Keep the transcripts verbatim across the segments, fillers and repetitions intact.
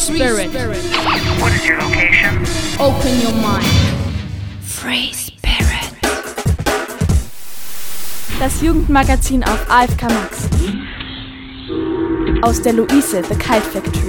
Spirit. What is your location? Open your mind. Free Spirit. Das Jugendmagazin auf A F K Max. Aus der Luise, The Kite Factory.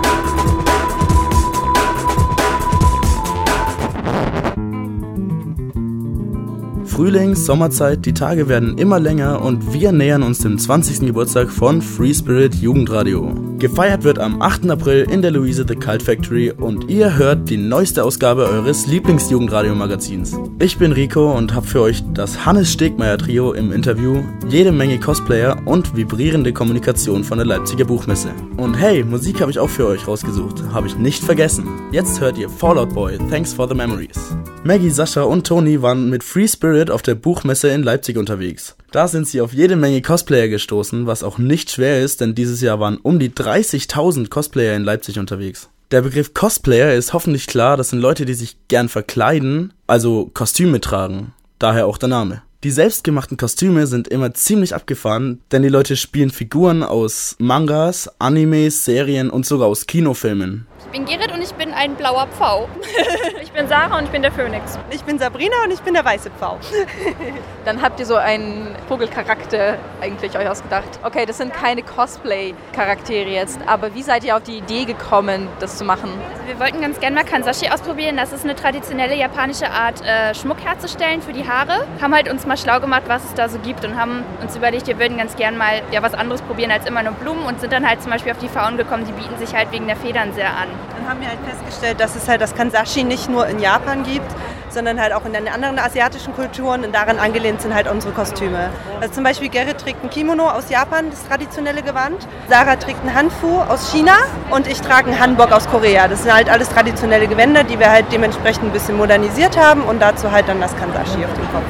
Frühling, Sommerzeit, die Tage werden immer länger und wir nähern uns dem zwanzigsten Geburtstag von Free Spirit Jugendradio. Gefeiert wird am achten April in der Luise The Kite Factory und ihr hört die neueste Ausgabe eures Lieblingsjugendradio-Magazins. Ich bin Rico und habe für euch das Hannes-Stegmeier-Trio im Interview, jede Menge Cosplayer und vibrierende Kommunikation von der Leipziger Buchmesse. Und hey, Musik habe ich auch für euch rausgesucht, habe ich nicht vergessen. Jetzt hört ihr Fall Out Boy, Thanks for the Memories. Maggie, Sascha und Toni waren mit Free Spirit auf der Buchmesse in Leipzig unterwegs. Da sind sie auf jede Menge Cosplayer gestoßen, was auch nicht schwer ist, denn dieses Jahr waren um die dreißigtausend Cosplayer in Leipzig unterwegs. Der Begriff Cosplayer ist hoffentlich klar, das sind Leute, die sich gern verkleiden, also Kostüme tragen, daher auch der Name. Die selbstgemachten Kostüme sind immer ziemlich abgefahren, denn die Leute spielen Figuren aus Mangas, Animes, Serien und sogar aus Kinofilmen. Ich bin Gerrit und ich bin ein blauer Pfau. Ich bin Sarah und ich bin der Phönix. Ich bin Sabrina und ich bin der weiße Pfau. Dann habt ihr so einen Vogelcharakter eigentlich euch ausgedacht. Okay, das sind keine Cosplay-Charaktere jetzt, aber wie seid ihr auf die Idee gekommen, das zu machen? Wir wollten ganz gerne mal Kanzashi ausprobieren. Das ist eine traditionelle japanische Art, äh, Schmuck herzustellen für die Haare. Haben halt uns mal schlau gemacht, was es da so gibt und haben uns überlegt, wir würden ganz gerne mal ja, was anderes probieren als immer nur Blumen und sind dann halt zum Beispiel auf die Pfauen gekommen, die bieten sich halt wegen der Federn sehr an. Dann haben wir halt festgestellt, dass es halt das Kanzashi nicht nur in Japan gibt, sondern halt auch in den anderen asiatischen Kulturen und daran angelehnt sind halt unsere Kostüme. Also zum Beispiel Gerrit trägt ein Kimono aus Japan, das traditionelle Gewand. Sarah trägt ein Hanfu aus China und ich trage einen Hanbok aus Korea. Das sind halt alles traditionelle Gewänder, die wir halt dementsprechend ein bisschen modernisiert haben und dazu halt dann das Kanzashi auf dem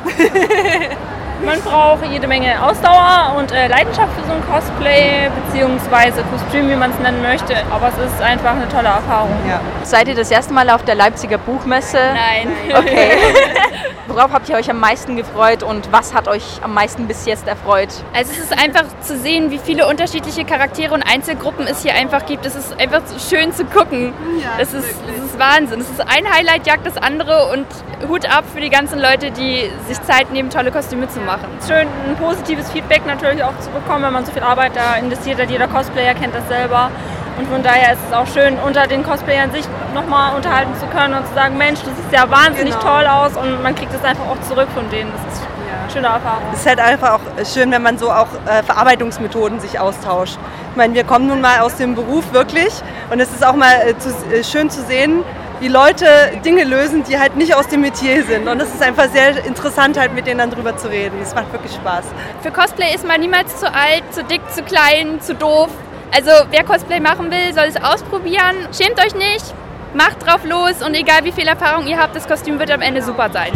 Kopf. Man braucht jede Menge Ausdauer und äh, Leidenschaft für so ein Cosplay, beziehungsweise Kostüm, wie man es nennen möchte. Aber es ist einfach eine tolle Erfahrung. Ja. Seid ihr das erste Mal auf der Leipziger Buchmesse? Nein. Okay. Worauf habt ihr euch am meisten gefreut und was hat euch am meisten bis jetzt erfreut? Also es ist einfach zu sehen, wie viele unterschiedliche Charaktere und Einzelgruppen es hier einfach gibt. Es ist einfach schön zu gucken. Ja, es, ist, es ist Wahnsinn. Es ist ein Highlight, jagt das andere und Hut ab für die ganzen Leute, die sich Zeit nehmen, tolle Kostüme zu machen. Es ist schön, ein positives Feedback natürlich auch zu bekommen, wenn man so viel Arbeit da investiert hat. Jeder Cosplayer kennt das selber. Und von daher ist es auch schön, unter den Cosplayern sich nochmal unterhalten zu können und zu sagen, Mensch, das sieht ja wahnsinnig genau. toll aus und man kriegt es einfach auch zurück von denen. Das ist eine schöne Erfahrung. Es ist halt einfach auch schön, wenn man so auch äh, Verarbeitungsmethoden sich austauscht. Ich meine, wir kommen nun mal aus dem Beruf wirklich und es ist auch mal äh, zu, äh, schön zu sehen, wie Leute Dinge lösen, die halt nicht aus dem Metier sind. Und es ist einfach sehr interessant, halt mit denen dann drüber zu reden. Es macht wirklich Spaß. Für Cosplay ist man niemals zu alt, zu dick, zu klein, zu doof. Also wer Cosplay machen will, soll es ausprobieren. Schämt euch nicht, macht drauf los und egal wie viel Erfahrung ihr habt, das Kostüm wird am Ende super sein.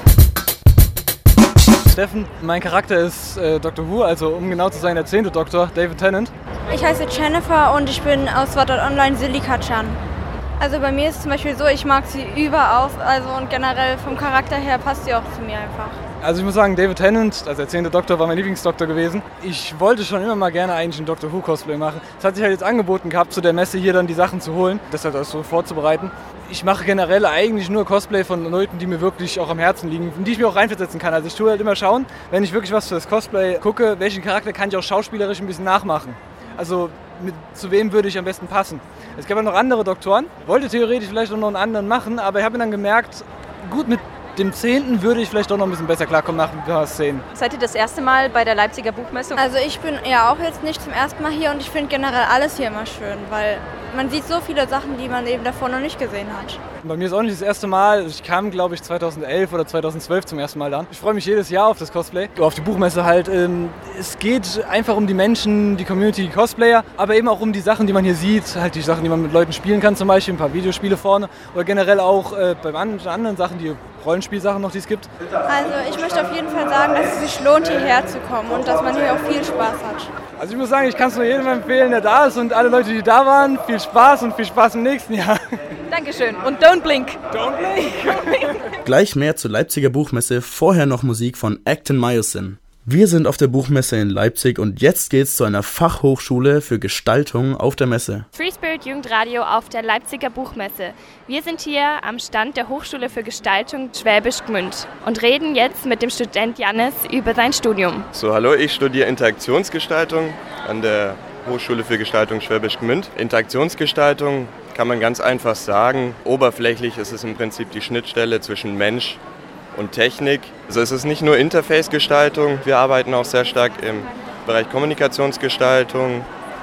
Steffen, mein Charakter ist äh, Doktor Who, also um genau zu sein der zehnte Doktor, David Tennant. Ich heiße Jennifer und ich bin aus Sword Art Online Silika-chan. Also bei mir ist es zum Beispiel so, ich mag sie überaus, also und generell vom Charakter her passt sie auch zu mir einfach. Also ich muss sagen, David Tennant, also der zehnte Doktor, war mein Lieblingsdoktor gewesen. Ich wollte schon immer mal gerne eigentlich ein Doctor Who Cosplay machen. Es hat sich halt jetzt angeboten gehabt, zu der Messe hier dann die Sachen zu holen, das halt auch so vorzubereiten. Ich mache generell eigentlich nur Cosplay von Leuten, die mir wirklich auch am Herzen liegen, in die ich mir auch reinversetzen kann. Also ich tue halt immer schauen, wenn ich wirklich was für das Cosplay gucke, welchen Charakter kann ich auch schauspielerisch ein bisschen nachmachen. Also mit, zu wem würde ich am besten passen. Es gab auch noch andere Doktoren, wollte theoretisch vielleicht auch noch einen anderen machen, aber ich habe dann gemerkt, gut, mit dem zehnten würde ich vielleicht doch noch ein bisschen besser klarkommen nach ein paar Szenen. Seid ihr das erste Mal bei der Leipziger Buchmesse? Also ich bin ja auch jetzt nicht zum ersten Mal hier und ich finde generell alles hier immer schön, weil man sieht so viele Sachen, die man eben davor noch nicht gesehen hat. Bei mir ist auch nicht das erste Mal. Ich kam, glaube ich, zweitausendelf oder zweitausendzwölf zum ersten Mal an. Ich freue mich jedes Jahr auf das Cosplay, auf die Buchmesse halt. Es geht einfach um die Menschen, die Community, die Cosplayer, aber eben auch um die Sachen, die man hier sieht. Halt die Sachen, die man mit Leuten spielen kann, zum Beispiel ein paar Videospiele vorne oder generell auch äh, bei anderen Sachen, die Rollenspielsachen noch, die es gibt. Also ich möchte auf jeden Fall sagen, dass es sich lohnt, hierher zu kommen und dass man hier auch viel Spaß hat. Also ich muss sagen, ich kann es nur jedem empfehlen, der da ist und alle Leute, die da waren, viel Spaß und viel Spaß im nächsten Jahr. Dankeschön und don't blink. Don't blink. Gleich mehr zur Leipziger Buchmesse, vorher noch Musik von Acton Myosin. Wir sind auf der Buchmesse in Leipzig und jetzt geht's zu einer Fachhochschule für Gestaltung auf der Messe. Free Spirit Jugendradio auf der Leipziger Buchmesse. Wir sind hier am Stand der Hochschule für Gestaltung Schwäbisch Gmünd und reden jetzt mit dem Student Jannis über sein Studium. So, hallo, ich studiere Interaktionsgestaltung an der Hochschule für Gestaltung Schwäbisch Gmünd. Interaktionsgestaltung kann man ganz einfach sagen, oberflächlich ist es im Prinzip die Schnittstelle zwischen Mensch und Technik. Also es ist nicht nur Interface-Gestaltung, wir arbeiten auch sehr stark im Bereich Kommunikationsgestaltung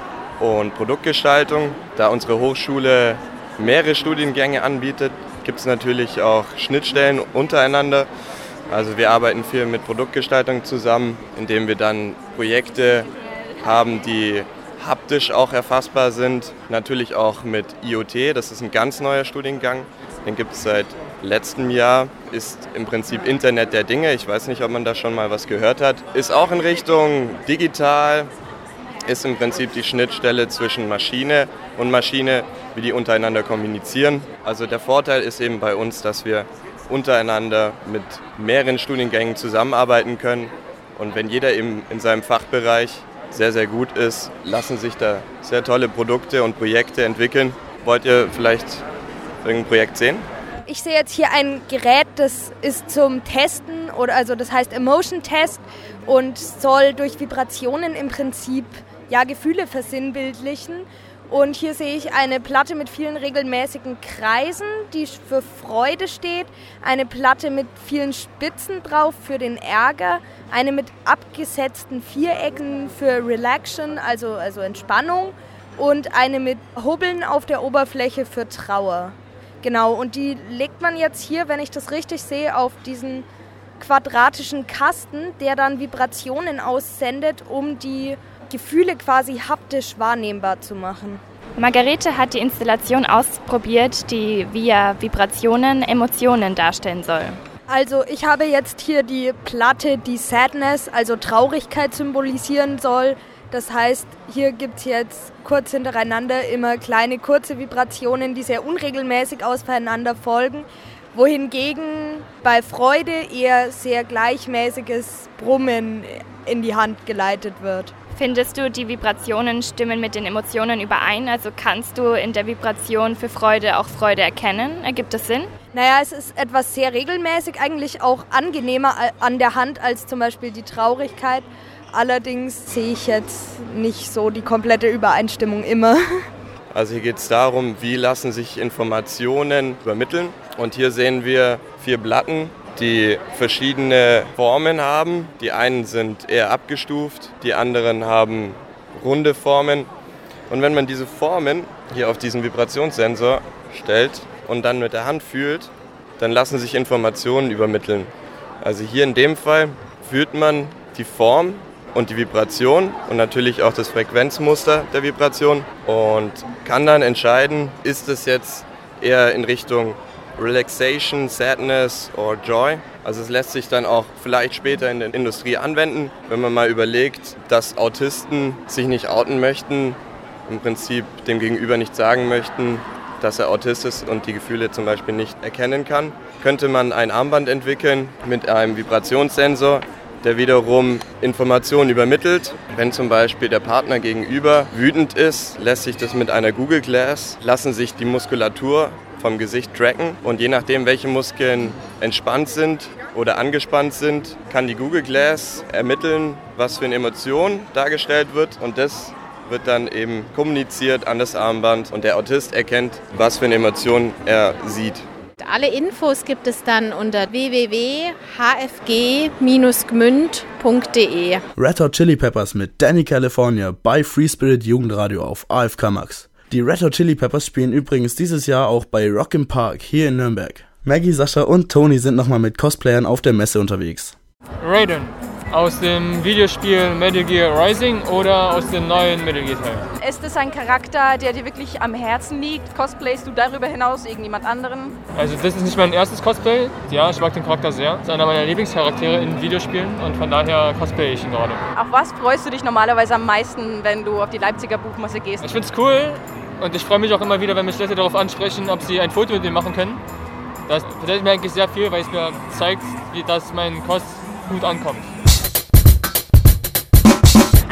und Produktgestaltung. Da unsere Hochschule mehrere Studiengänge anbietet, gibt es natürlich auch Schnittstellen untereinander. Also wir arbeiten viel mit Produktgestaltung zusammen, indem wir dann Projekte haben, die haptisch auch erfassbar sind. Natürlich auch mit I O T, das ist ein ganz neuer Studiengang. Den gibt es seit letztem Jahr, ist im Prinzip Internet der Dinge. Ich weiß nicht, ob man da schon mal was gehört hat. Ist auch in Richtung digital, ist im Prinzip die Schnittstelle zwischen Maschine und Maschine, wie die untereinander kommunizieren. Also der Vorteil ist eben bei uns, dass wir untereinander mit mehreren Studiengängen zusammenarbeiten können. Und wenn jeder eben in seinem Fachbereich sehr, sehr gut ist, lassen sich da sehr tolle Produkte und Projekte entwickeln. Wollt ihr vielleicht irgendein Projekt sehen? Ich sehe jetzt hier ein Gerät, das ist zum Testen, oder also das heißt Emotion Test und soll durch Vibrationen im Prinzip ja, Gefühle versinnbildlichen. Und hier sehe ich eine Platte mit vielen regelmäßigen Kreisen, die für Freude steht, eine Platte mit vielen Spitzen drauf für den Ärger, eine mit abgesetzten Vierecken für Relaxation, also, also Entspannung, und eine mit Hubbeln auf der Oberfläche für Trauer. Genau, und die legt man jetzt hier, wenn ich das richtig sehe, auf diesen quadratischen Kasten, der dann Vibrationen aussendet, um die Gefühle quasi haptisch wahrnehmbar zu machen. Margarete hat die Installation ausprobiert, die via Vibrationen Emotionen darstellen soll. Also ich habe jetzt hier die Platte, die Sadness, also Traurigkeit symbolisieren soll. Das heißt, hier gibt es jetzt kurz hintereinander immer kleine, kurze Vibrationen, die sehr unregelmäßig aufeinander folgen, wohingegen bei Freude eher sehr gleichmäßiges Brummen in die Hand geleitet wird. Findest du, die Vibrationen stimmen mit den Emotionen überein? Also kannst du in der Vibration für Freude auch Freude erkennen? Ergibt das Sinn? Naja, es ist etwas sehr regelmäßig, eigentlich auch angenehmer an der Hand als zum Beispiel die Traurigkeit. Allerdings sehe ich jetzt nicht so die komplette Übereinstimmung immer. Also hier geht es darum, wie lassen sich Informationen übermitteln. Und hier sehen wir vier Platten, die verschiedene Formen haben. Die einen sind eher abgestuft, die anderen haben runde Formen. Und wenn man diese Formen hier auf diesen Vibrationssensor stellt und dann mit der Hand fühlt, dann lassen sich Informationen übermitteln. Also hier in dem Fall fühlt man die Form und die Vibration und natürlich auch das Frequenzmuster der Vibration und kann dann entscheiden, ist es jetzt eher in Richtung Relaxation, Sadness oder Joy. Also es lässt sich dann auch vielleicht später in der Industrie anwenden, wenn man mal überlegt, dass Autisten sich nicht outen möchten, im Prinzip dem Gegenüber nicht sagen möchten, dass er Autist ist und die Gefühle zum Beispiel nicht erkennen kann. Könnte man ein Armband entwickeln mit einem Vibrationssensor, der wiederum Informationen übermittelt. Wenn zum Beispiel der Partner gegenüber wütend ist, lässt sich das mit einer Google Glass, lassen sich die Muskulatur vom Gesicht tracken und je nachdem, welche Muskeln entspannt sind oder angespannt sind, kann die Google Glass ermitteln, was für eine Emotion dargestellt wird und das wird dann eben kommuniziert an das Armband und der Autist erkennt, was für eine Emotion er sieht. Alle Infos gibt es dann unter w w w punkt h f g dash gmünd punkt d e. Red Hot Chili Peppers mit Danny California bei Free Spirit Jugendradio auf A F K Max. Die Red Hot Chili Peppers spielen übrigens dieses Jahr auch bei Rock im Park hier in Nürnberg. Maggie, Sascha und Toni sind nochmal mit Cosplayern auf der Messe unterwegs. Raiden aus dem Videospiel Metal Gear Rising oder aus dem neuen Metal Gear Teil? Ist es ein Charakter, der dir wirklich am Herzen liegt? Cosplayst du darüber hinaus irgendjemand anderen? Also das ist nicht mein erstes Cosplay. Ja, ich mag den Charakter sehr. Das ist einer meiner Lieblingscharaktere in Videospielen und von daher cosplay ich ihn gerade. Auf was freust du dich normalerweise am meisten, wenn du auf die Leipziger Buchmesse gehst? Ich finde es cool und ich freue mich auch immer wieder, wenn mich Leute darauf ansprechen, ob sie ein Foto mit mir machen können. Das bedeutet mir eigentlich sehr viel, weil es mir zeigt, wie das mein Cos gut ankommt.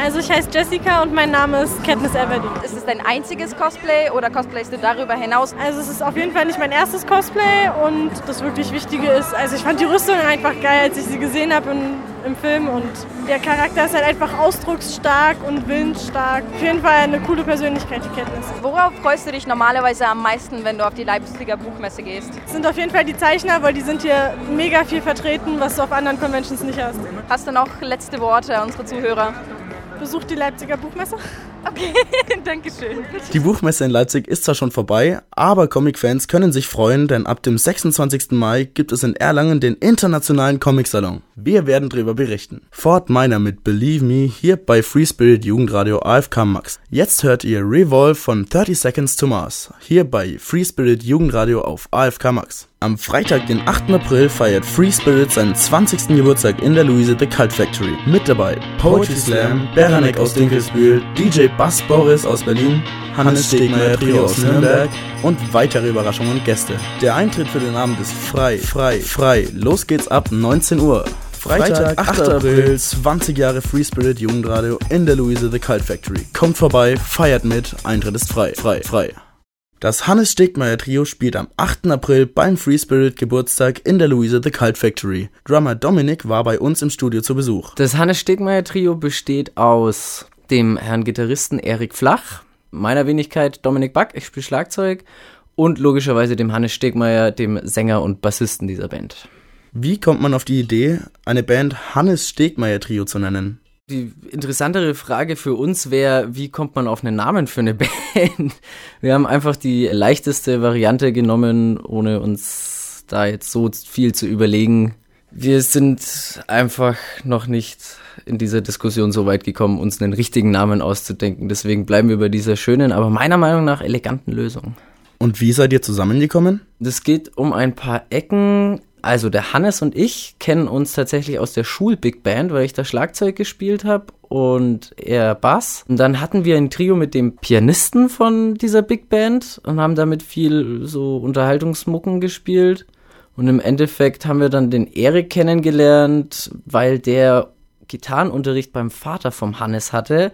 Also ich heiße Jessica und mein Name ist Katniss Everdeen. Ist es dein einziges Cosplay oder cosplayst du darüber hinaus? Also es ist auf jeden Fall nicht mein erstes Cosplay und das wirklich Wichtige ist, also ich fand die Rüstung einfach geil, als ich sie gesehen habe im, im Film und der Charakter ist halt einfach ausdrucksstark und willensstark. Auf jeden Fall eine coole Persönlichkeit, die Katniss. Worauf freust du dich normalerweise am meisten, wenn du auf die Leipziger Buchmesse gehst? Das sind auf jeden Fall die Zeichner, weil die sind hier mega viel vertreten, was du auf anderen Conventions nicht hast. Hast du noch letzte Worte an unsere Zuhörer? Besucht die Leipziger Buchmesse. Okay, danke schön. Die Buchmesse in Leipzig ist zwar schon vorbei, aber Comic-Fans können sich freuen, denn ab dem sechsundzwanzigsten Mai gibt es in Erlangen den internationalen Comic-Salon. Wir werden darüber berichten. Fort Minor mit Believe Me hier bei Free Spirit Jugendradio A F K Max. Jetzt hört ihr Revolve von thirty Seconds to Mars hier bei Free Spirit Jugendradio auf A F K Max. Am Freitag, den achten April, feiert Free Spirit seinen zwanzigsten Geburtstag in der Luise The Cult Factory. Mit dabei Poetry Slam, Beranek aus Dinkelsbühl, D J Bass Boris aus Berlin, Hannes Stegmeier Trio aus Nürnberg und weitere Überraschungen und Gäste. Der Eintritt für den Abend ist frei, frei, frei. Los geht's ab neunzehn Uhr. Freitag, achter April, zwanzig Jahre Free Spirit Jugendradio in der Luise The Cult Factory. Kommt vorbei, feiert mit, Eintritt ist frei, frei, frei. Das Hannes Stegmeier Trio spielt am achten April beim Free Spirit Geburtstag in der Luise The Cult Factory. Drummer Dominik war bei uns im Studio zu Besuch. Das Hannes Stegmeier Trio besteht aus dem Herrn Gitarristen Erik Flach, meiner Wenigkeit Dominik Back, ich spiele Schlagzeug, und logischerweise dem Hannes Stegmeier, dem Sänger und Bassisten dieser Band. Wie kommt man auf die Idee, eine Band Hannes Stegmeier Trio zu nennen? Die interessantere Frage für uns wäre, wie kommt man auf einen Namen für eine Band? Wir haben einfach die leichteste Variante genommen, ohne uns da jetzt so viel zu überlegen. Wir sind einfach noch nicht in dieser Diskussion so weit gekommen, uns einen richtigen Namen auszudenken. Deswegen bleiben wir bei dieser schönen, aber meiner Meinung nach eleganten Lösung. Und wie seid ihr zusammengekommen? Das geht um ein paar Ecken. Also der Hannes und ich kennen uns tatsächlich aus der Schul-Big Band, weil ich da Schlagzeug gespielt habe und er Bass. Und dann hatten wir ein Trio mit dem Pianisten von dieser Big Band und haben damit viel so Unterhaltungsmucken gespielt. Und im Endeffekt haben wir dann den Erik kennengelernt, weil der Gitarrenunterricht beim Vater vom Hannes hatte.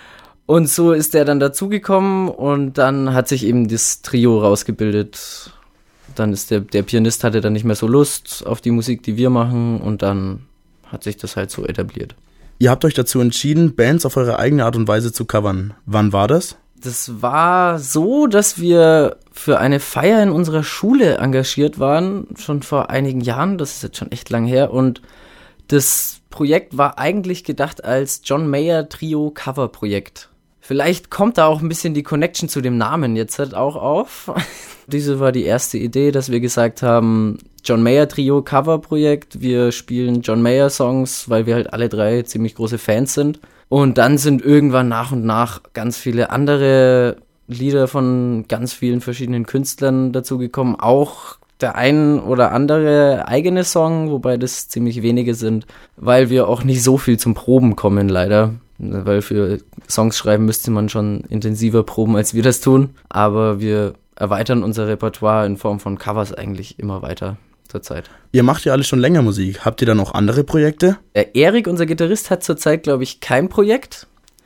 Und so ist der dann dazugekommen und dann hat sich eben das Trio rausgebildet. Dann ist der, der Pianist hatte dann nicht mehr so Lust auf die Musik, die wir machen, und dann hat sich das halt so etabliert. Ihr habt euch dazu entschieden, Bands auf eure eigene Art und Weise zu covern. Wann war das? Das war so, dass wir für eine Feier in unserer Schule engagiert waren, schon vor einigen Jahren, das ist jetzt schon echt lang her, und das Projekt war eigentlich gedacht als John Mayer Trio Cover-Projekt. Vielleicht kommt da auch ein bisschen die Connection zu dem Namen jetzt halt auch auf. Diese war die erste Idee, dass wir gesagt haben, John Mayer Trio Cover-Projekt, wir spielen John Mayer Songs, weil wir halt alle drei ziemlich große Fans sind. Und dann sind irgendwann nach und nach ganz viele andere Lieder von ganz vielen verschiedenen Künstlern dazugekommen, auch der ein oder andere eigene Song, wobei das ziemlich wenige sind, weil wir auch nicht so viel zum Proben kommen, leider. Weil für Songs schreiben müsste man schon intensiver proben, als wir das tun. Aber wir erweitern unser Repertoire in Form von Covers eigentlich immer weiter zurzeit. Ihr macht ja alle schon länger Musik. Habt ihr da noch andere Projekte? Der Erik, unser Gitarrist, hat zurzeit, glaube ich, kein Projekt.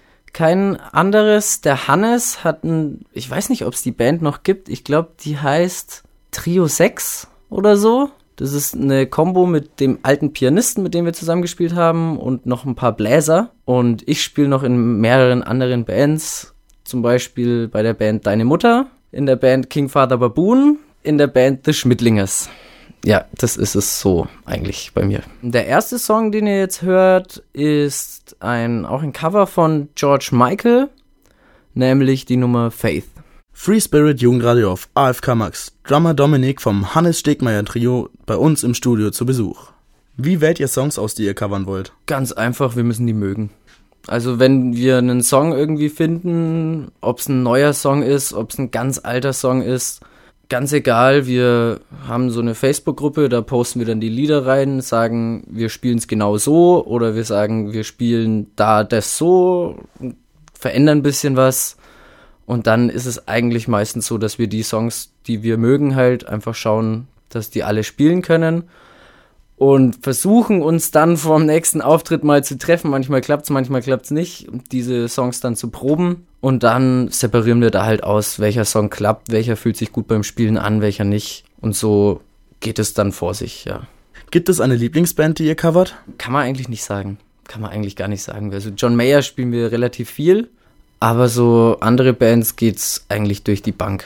Kein anderes. Der Hannes hat ein, ich weiß nicht, ob es die Band noch gibt. Ich glaube, die heißt Trio sechs oder so. Das ist eine Kombo mit dem alten Pianisten, mit dem wir zusammengespielt haben, und noch ein paar Bläser. Und ich spiele noch in mehreren anderen Bands, zum Beispiel bei der Band Deine Mutter, in der Band King Father Baboon, in der Band The Schmidlingers. Ja, das ist es so eigentlich bei mir. Der erste Song, den ihr jetzt hört, ist ein, auch ein Cover von George Michael, nämlich die Nummer Faith. Free Spirit Jugendradio auf A F K Max. Drummer Dominik vom Hannes Stegmeier Trio bei uns im Studio zu Besuch. Wie wählt ihr Songs aus, die ihr covern wollt? Ganz einfach, wir müssen die mögen. Also wenn wir einen Song irgendwie finden, ob es ein neuer Song ist, ob es ein ganz alter Song ist, ganz egal, wir haben so eine Facebook-Gruppe, da posten wir dann die Lieder rein, sagen, wir spielen es genau so, oder wir sagen, wir spielen da das so, verändern ein bisschen was. Und dann ist es eigentlich meistens so, dass wir die Songs, die wir mögen, halt einfach schauen, dass die alle spielen können. und versuchen uns dann vor dem nächsten Auftritt mal zu treffen. Manchmal klappt's, manchmal klappt's nicht, diese Songs dann zu proben. Und dann separieren wir da halt aus, welcher Song klappt, welcher fühlt sich gut beim Spielen an, welcher nicht. Und so geht es dann vor sich, ja. Gibt es eine Lieblingsband, die ihr covert? Kann man eigentlich nicht sagen. Kann man eigentlich gar nicht sagen. Also John Mayer spielen wir relativ viel, aber so andere Bands geht's eigentlich durch die Bank.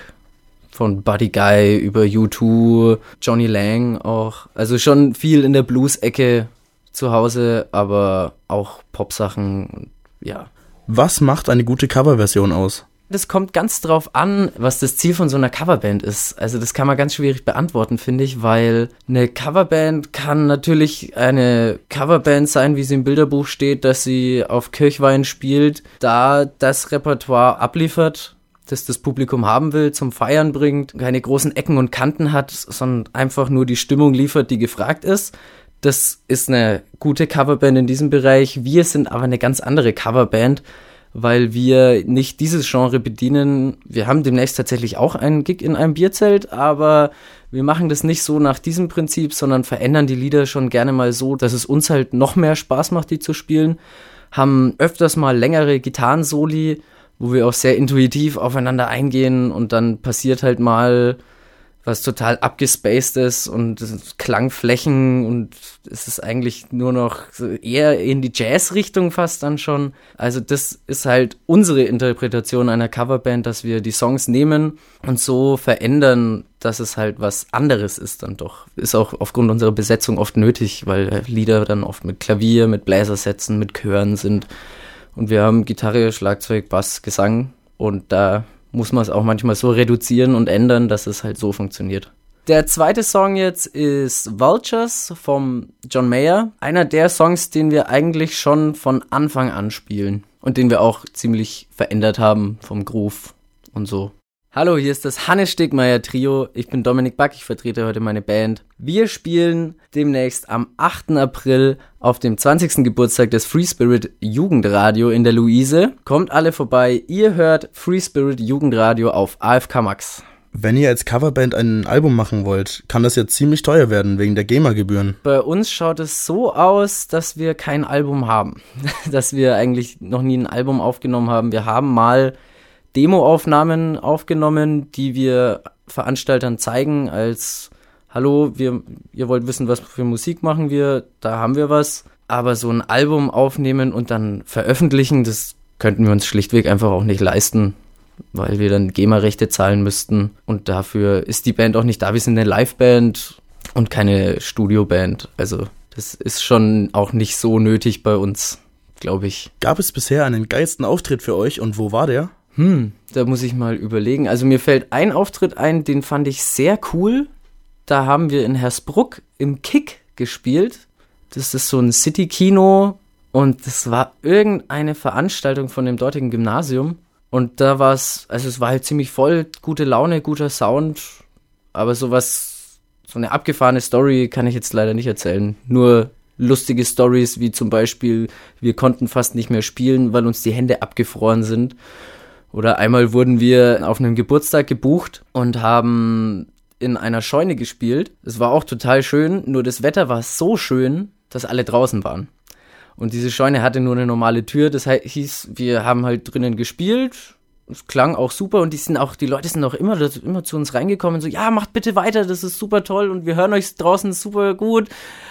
Von Buddy Guy über U zwei, Johnny Lang auch. Also schon viel in der Blues-Ecke zu Hause, aber auch Popsachen, ja. Was macht eine gute Coverversion aus? Das kommt ganz drauf an, was das Ziel von so einer Coverband ist. Also das kann man ganz schwierig beantworten, finde ich, weil eine Coverband kann natürlich eine Coverband sein, wie sie im Bilderbuch steht, dass sie auf Kirchweih spielt, da das Repertoire abliefert, das das Publikum haben will, zum Feiern bringt, keine großen Ecken und Kanten hat, sondern einfach nur die Stimmung liefert, die gefragt ist. Das ist eine gute Coverband in diesem Bereich. Wir sind aber eine ganz andere Coverband, weil wir nicht dieses Genre bedienen. Wir haben demnächst tatsächlich auch einen Gig in einem Bierzelt, aber wir machen das nicht so nach diesem Prinzip, sondern verändern die Lieder schon gerne mal so, dass es uns halt noch mehr Spaß macht, die zu spielen. Haben öfters mal längere Gitarrensoli, wo wir auch sehr intuitiv aufeinander eingehen und dann passiert halt mal was total abgespaced ist und Klangflächen und es ist eigentlich nur noch eher in die Jazz-Richtung fast dann schon. Also das ist halt unsere Interpretation einer Coverband, dass wir die Songs nehmen und so verändern, dass es halt was anderes ist dann doch. Ist auch aufgrund unserer Besetzung oft nötig, weil Lieder dann oft mit Klavier, mit Bläsersätzen, mit Chören sind und wir haben Gitarre, Schlagzeug, Bass, Gesang und da muss man es auch manchmal so reduzieren und ändern, dass es halt so funktioniert. Der zweite Song jetzt ist Vultures vom John Mayer. Einer der Songs, den wir eigentlich schon von Anfang an spielen und den wir auch ziemlich verändert haben vom Groove und so. Hallo, hier ist das Hannes Stegmeier Trio. Ich bin Dominik Back, ich vertrete heute meine Band. Wir spielen demnächst am achten April auf dem zwanzigsten Geburtstag des Free Spirit Jugendradio in der Luise. Kommt alle vorbei, ihr hört Free Spirit Jugendradio auf A F K Max. Wenn ihr als Coverband ein Album machen wollt, kann das ja ziemlich teuer werden, wegen der GEMA-Gebühren. Bei uns schaut es so aus, dass wir kein Album haben. Dass wir eigentlich noch nie ein Album aufgenommen haben. Wir haben mal Demoaufnahmen aufgenommen, die wir Veranstaltern zeigen als hallo, wir, ihr wollt wissen, was für Musik machen wir, da haben wir was. Aber so ein Album aufnehmen und dann veröffentlichen, das könnten wir uns schlichtweg einfach auch nicht leisten, weil wir dann GEMA-Rechte zahlen müssten. Und dafür ist die Band auch nicht da. Wir sind eine Liveband und keine Studioband. Also das ist schon auch nicht so nötig bei uns, glaube ich. Gab es bisher einen geilsten Auftritt für euch und wo war der? Hm, da muss ich mal überlegen. Also mir fällt ein Auftritt ein, den fand ich sehr cool. Da haben wir in Hersbruck im Kick gespielt. Das ist so ein City-Kino und das war irgendeine Veranstaltung von dem dortigen Gymnasium. Und da war es, also es war halt ziemlich voll, gute Laune, guter Sound, aber sowas, so eine abgefahrene Story kann ich jetzt leider nicht erzählen. Nur lustige Stories wie zum Beispiel, wir konnten fast nicht mehr spielen, weil uns die Hände abgefroren sind. Oder einmal wurden wir auf einem Geburtstag gebucht und haben in einer Scheune gespielt. Es war auch total schön, nur das Wetter war so schön, dass alle draußen waren. Und diese Scheune hatte nur eine normale Tür, das hieß, wir haben halt drinnen gespielt, es klang auch super und die sind auch, die Leute sind auch immer, immer zu uns reingekommen, so, ja, macht bitte weiter, das ist super toll und wir hören euch draußen super gut,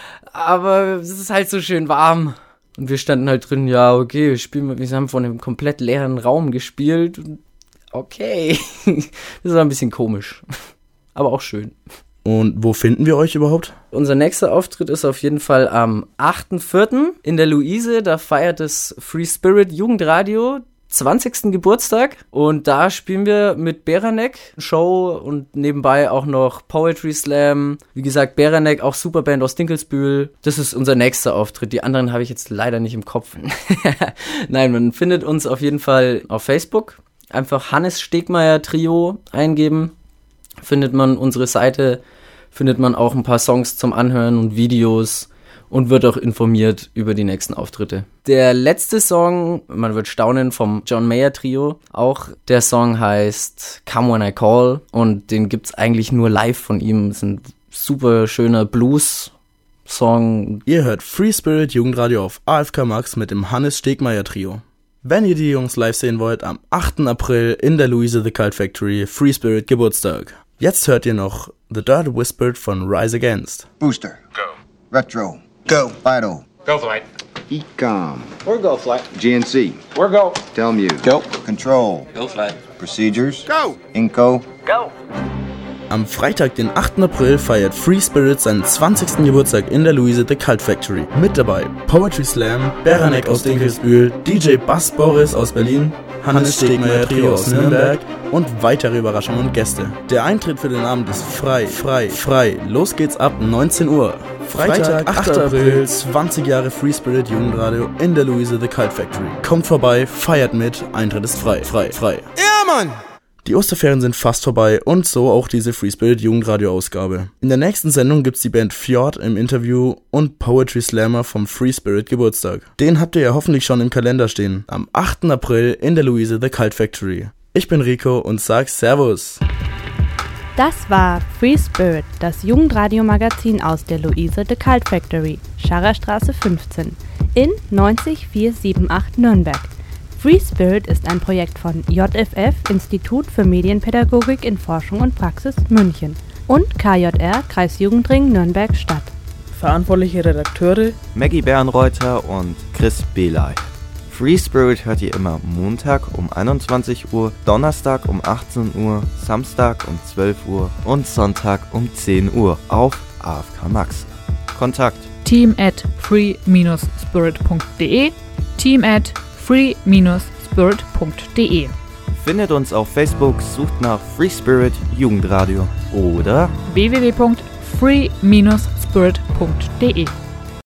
aber es ist halt so schön warm. Und wir standen halt drin, ja, okay, wir spielen, wir haben vor einem komplett leeren Raum gespielt. Okay, das war ein bisschen komisch, aber auch schön. Und wo finden wir euch überhaupt? Unser nächster Auftritt ist auf jeden Fall am achten vierten in der Luise. Da feiert das Free Spirit Jugendradio zwanzigsten Geburtstag. Und da spielen wir mit Beranek Show und nebenbei auch noch Poetry Slam. Wie gesagt, Beranek, auch Superband aus Dinkelsbühl. Das ist unser nächster Auftritt. Die anderen habe ich jetzt leider nicht im Kopf. Nein, man findet uns auf jeden Fall auf Facebook. Einfach Hannes Stegmeier Trio eingeben. Findet man unsere Seite, findet man auch ein paar Songs zum Anhören und Videos und wird auch informiert über die nächsten Auftritte. Der letzte Song, man wird staunen, vom John Mayer Trio, auch der Song heißt Come When I Call und den gibt's eigentlich nur live von ihm. Es ist ein super schöner Blues, Song. Ihr hört Free Spirit Jugendradio auf A F K Max mit dem Hannes Stegmeier Trio. Wenn ihr die Jungs live sehen wollt, am achten April in der Louise the Cult Factory, Free Spirit Geburtstag. Jetzt hört ihr noch The Dirt Whispered von Rise Against. Booster. Go. Retro. Go. Vital. Go Flight. Ecom. We're Go Flight. G N C. We're Go. Telmute. Go. Control. Go Flight. Procedures. Go. Inco. Go. Am Freitag, den achten April, feiert Free Spirit seinen zwanzigsten Geburtstag in der Louise the Cult Factory. Mit dabei Poetry Slam, Beranek aus Dinkelsbühl, D J Bass Boris aus Berlin, Hannes Stegmeier Trio aus Nürnberg und weitere Überraschungen und Gäste. Der Eintritt für den Abend ist frei, frei, frei. Los geht's ab neunzehn Uhr. Freitag, achter April, zwanzig Jahre Free Spirit Jugendradio in der Louise the Cult Factory. Kommt vorbei, feiert mit, Eintritt ist frei, frei, frei. Ja, Mann! Die Osterferien sind fast vorbei und so auch diese Free Spirit Jugendradio Ausgabe. In der nächsten Sendung gibt's die Band Fjord im Interview und Poetry Slammer vom Free Spirit Geburtstag. Den habt ihr ja hoffentlich schon im Kalender stehen. Am achten April in der Louise the Cult Factory. Ich bin Rico und sag Servus. Das war Free Spirit, das Jugendradio-Magazin aus der Louise the Cult Factory, Scharrerstraße fünfzehn, in neunzig vier sieben acht Nürnberg. Free Spirit ist ein Projekt von J F F, Institut für Medienpädagogik in Forschung und Praxis München, und K J R, Kreisjugendring Nürnberg-Stadt. Verantwortliche Redakteure Maggie Bernreuther und Chris Belay. Free Spirit hört ihr immer Montag um einundzwanzig Uhr, Donnerstag um achtzehn Uhr, Samstag um zwölf Uhr und Sonntag um zehn Uhr auf A F K Max. Kontakt team at free spirit punkt de, team at free spirit punkt de. Findet uns auf Facebook, sucht nach Free Spirit Jugendradio oder w w w punkt free spirit punkt de.